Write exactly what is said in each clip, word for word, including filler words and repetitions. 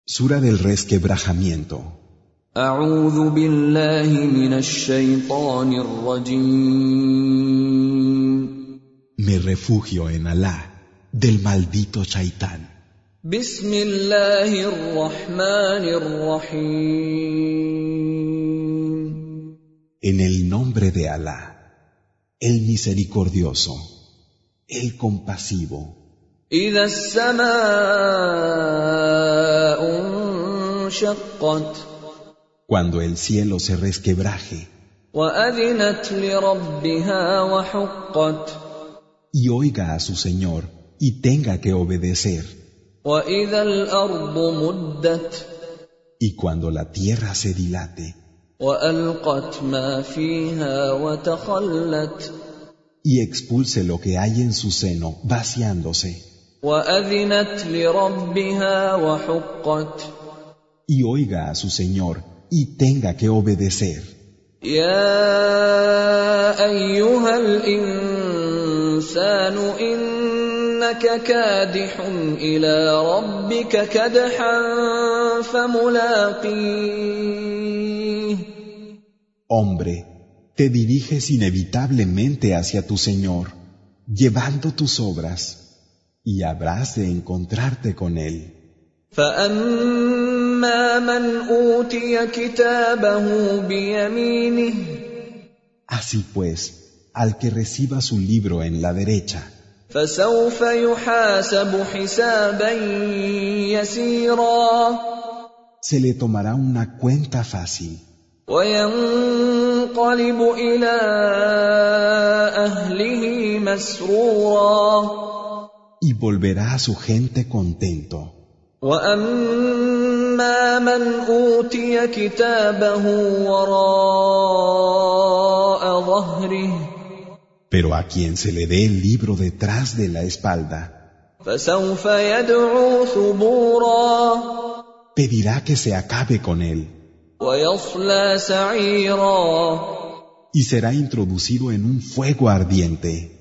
Sura del resquebrajamiento. أعوذ بالله من الشيطان الرجيم. Me refugio en Alá, del maldito Shaitán. بسم الله الرحمن الرحيم. En el nombre de Alá, el misericordioso, el compasivo. إذا السماء انشقت. Cuando el cielo se resquebraje وأذنت لربها وحقت. y oiga a su Señor y tenga que obedecer. وإذا الأرض مدت. Y cuando la tierra se dilate وألقت ما فيها وتخلت. y expulse lo que hay en su seno, vaciándose. وأذنت لربها وحقت. Y oiga a su Señor y tenga que obedecer. يا أيها الإنسان إنك كادح إلى ربك كدحا فملاقيه. Hombre, te diriges inevitablemente hacia tu Señor, llevando tus obras, y habrás de encontrarte con Él. فأما من أوتي كتابه بيمينه. Así pues, al que reciba su libro en la derecha, فسوف يحاسب حسابا يسيرا. se le tomará una cuenta fácil. وينقلب إلى أهله مسرورا. Y volverá a su gente contento. وأما من أوتي كتابه وراء ظهره. Pero a quien se le dé el libro detrás de la espalda, فسوف يدعو ثبورا. pedirá que se acabe con él. ويصلى سعيرا. Y será introducido en un fuego ardiente.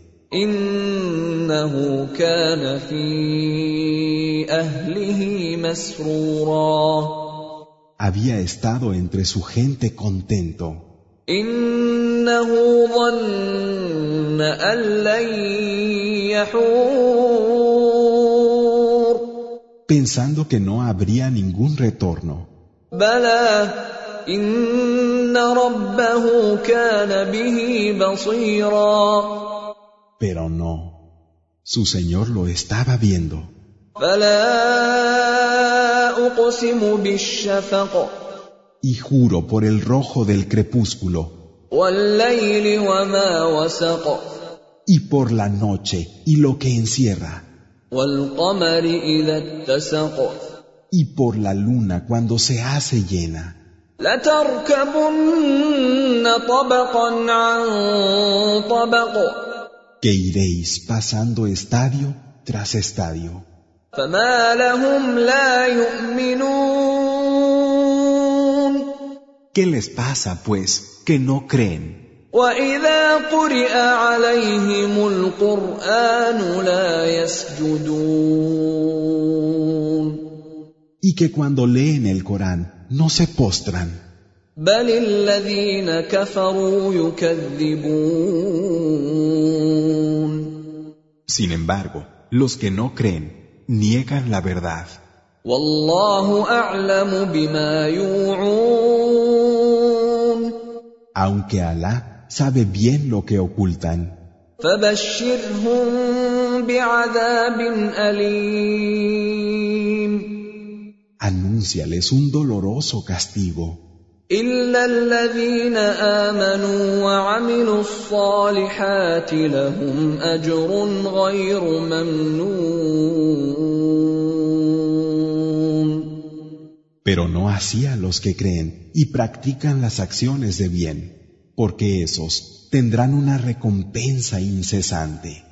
إنه كان في أهله مسرورا. Había estado entre su gente contento. إنه ظن أن لن يحور. Pensando que no habría ningún retorno. بلى إن ربه كان به بصيرا. Pero no, su Señor lo estaba viendo. فلا أقسم بالشفق. Y juro por el rojo del crepúsculo, والليل وما وسق. y por la noche y lo que encierra, والقمر إذا اتسق. y por la luna cuando se hace llena. لتركبن طبقا عن طبق. Que iréis pasando estadio tras estadio. فما لهم لا يؤمنون. ¿Qué les pasa, pues, que no creen? وإذا قرئ عليهم القرآن لا يسجدون. Y que cuando leen el Corán no se postran. بل الذين كفروا يكذبون. Sin embargo, los que no creen niegan la verdad. والله أعلم بما يوعون. Aunque Alá sabe bien lo que ocultan. فبشرهم بعذاب أليم. Anúnciales un doloroso castigo. إلا الذين آمنوا وعملوا الصالحات لهم أجر غير ممنون. Pero no así a los que creen y practican las acciones de bien, porque esos tendrán una recompensa incesante.